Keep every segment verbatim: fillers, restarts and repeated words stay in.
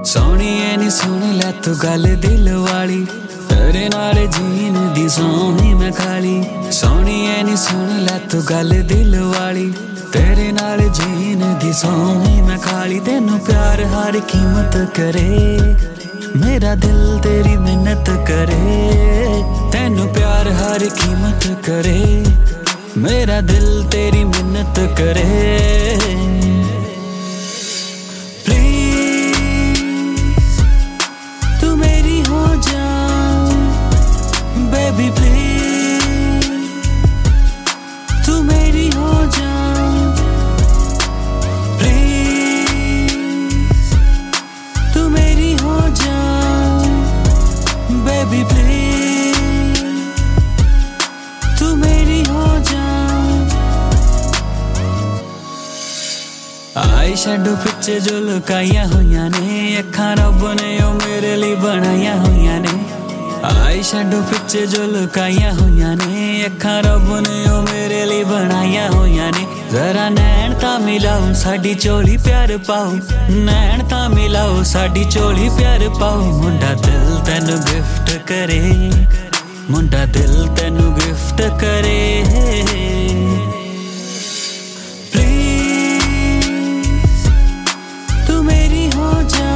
सोहणीए नी सुन लै तू गल दिल वाली, तेरे नाल जीन दी सोही मैं खाली। सोहणीए नी सुन लै तू गल दिल वाली, तेरे नाल जीन दी सोही मैं खाली। तेनू प्यार हर कीमत करे, मेरा दिल तेरी मिन्नत करे। तेनू प्यार हर कीमत करे, मेरा दिल तेरी मिन्नत करे। Baby please, तू मेरी हो जा। Please, तू मेरी हो जा। Baby please, तू मेरी हो जा। आई शैडो पिछे जो लुकाइया होइया ने, अखां रब ने ओ मेरे लिए बनाइया होइया ने। आई शैडो पिछे जो लुकाइया होइया ने, अखां रब ने ओ मेरे लिए बनाइया होइया ने। जरा नैन तां मिलाओ साडी चोली प्यार पाओ, नैन तां मिलाओ साडी चोली प्यार पाओ। मुंडा दिल तैनू गिफ्ट करे, मुंडा दिल तैनू गिफ्ट करे। प्लीज तू मेरी हो जा।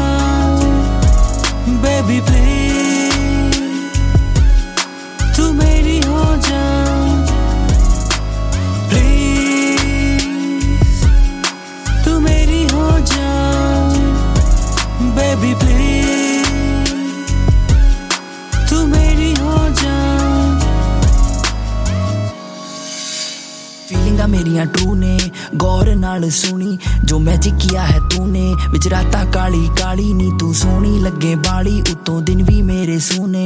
बेबी प्लीज तू मेरी हो जा। प्लीज तू मेरी हो जा। बेबी प्लीज तू मेरी हो जा। फीलिंगा मेरिया ट्रू ने, गौर नाल सुनी जो मैजिक किया है तूने। विच राता काली काली नी तू सोहनी लगे बाली, उतों दिन भी मेरे सोने।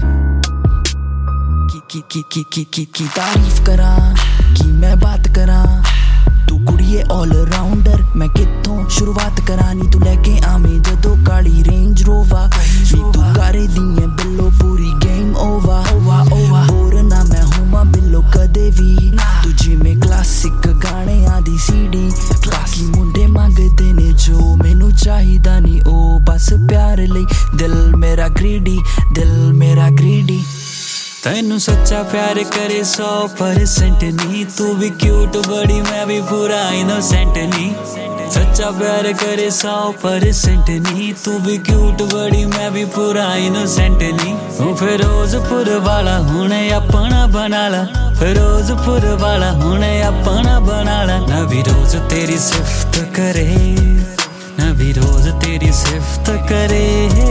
की की की की की की तारीफ करा, की मैं बात करा। तू कुड़िए ऑल राउंडर, मैं कित्थों शुरुआत करा। नी तू लेके आवे जदों काली रेंज रोवा, नी तू करे दिए बिल्लो पूरी गेम ओवर। होर ना मैं होवां बिल्लो कदे भी, तू जिवें क्लासिक गाने आदी सीडी। बाकी मुंडे मंगदे ने जो मैनू चाहिदा नी, ओ बस प्यार लई दिल मेरा ग्रीडी, दिल मेरा ग्रीडी। तैनू सच्चा प्यार करे सौ परसेंट नी, तू भी क्यूट बड़ी मैं भी पूरा इनोसेंट नी। सच्चा प्यार करे सौ परसेंट नी, तू भी क्यूट बड़ी मैं भी पूरा इनोसेंट नी। तू फिरोजपुर वाला हुणे अपना बना ला, फिरोजपुर वाला हुणे अपना बना ला। ना भी रोज तेरी सिफ्त करे, ना भी रोज तेरी सिफ्त करे।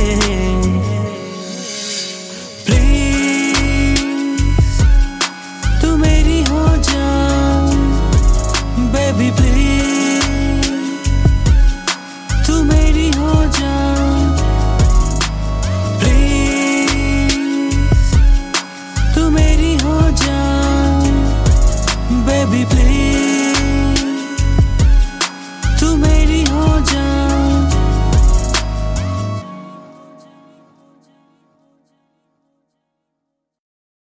Baby please, तू मेरी हो जा। Please, तू मेरी हो जा। Baby please।